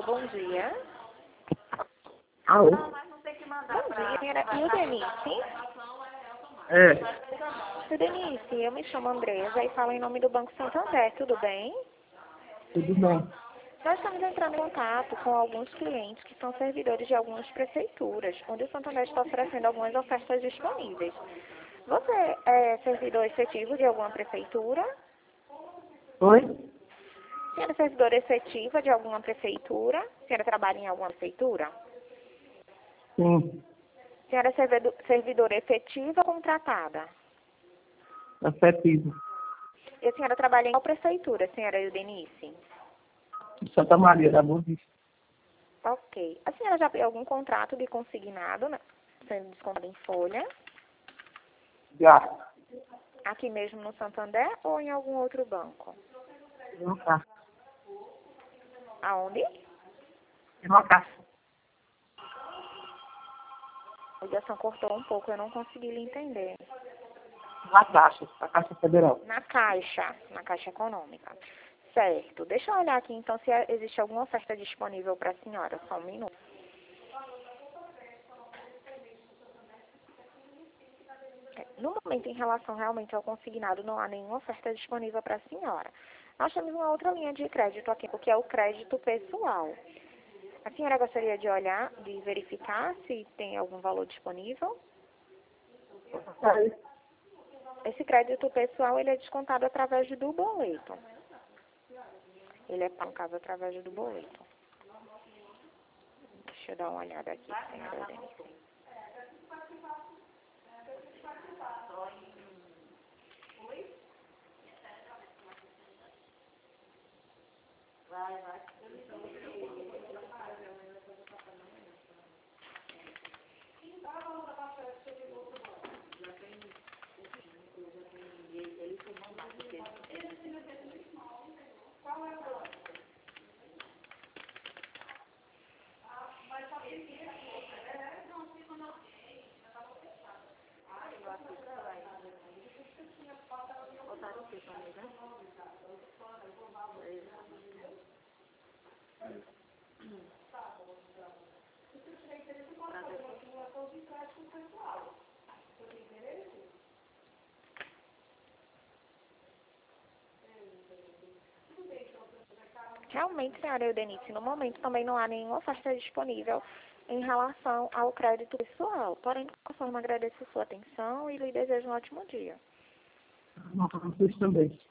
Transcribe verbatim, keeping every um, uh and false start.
Alô, bom dia. Alô? Bom dia, senhora. E o Denise? É, O Denise, eu me chamo Andresa e falo em nome do Banco Santander, tudo bem? tudo bem. Nós estamos entrando em contato com alguns clientes que são servidores de algumas prefeituras, onde o Santander está oferecendo algumas ofertas disponíveis. Você é servidor efetivo de alguma prefeitura? Oi? Senhora é servidora efetiva de alguma prefeitura? Senhora trabalha em alguma prefeitura? Sim, Senhora é servidor- servidora efetiva ou contratada? afetivo. E a senhora trabalha em qual prefeitura, senhora Eudenice? Santa Maria da Boa Vista. Ok. A senhora já tem algum contrato de consignado, né, sendo descontado em folha, Já. aqui mesmo no Santander ou em algum outro banco? Uma caixa. Aonde? Uma caixa. A ligação cortou um pouco, eu não consegui lhe entender. Uma caixa. A Caixa Federal. Na Caixa, na Caixa Econômica. Certo. Deixa eu olhar aqui então se existe alguma oferta disponível para a senhora. Só um minuto. É, No momento, em relação realmente ao consignado, não há nenhuma oferta disponível para a senhora. Nós temos uma outra linha de crédito aqui, que é o crédito pessoal. A senhora gostaria de olhar, de verificar se tem algum valor disponível? Aí, Esse crédito pessoal, ele é descontado através do boleto. Ele é pago, no caso, através do boleto. Deixa eu dar uma olhada aqui, senhora Denise. Realmente, senhora Eudenice, no momento também não há nenhuma oferta disponível em relação ao crédito pessoal. Porém, de qualquer forma, agradeço a sua atenção e lhe desejo um ótimo dia. não, vocês também.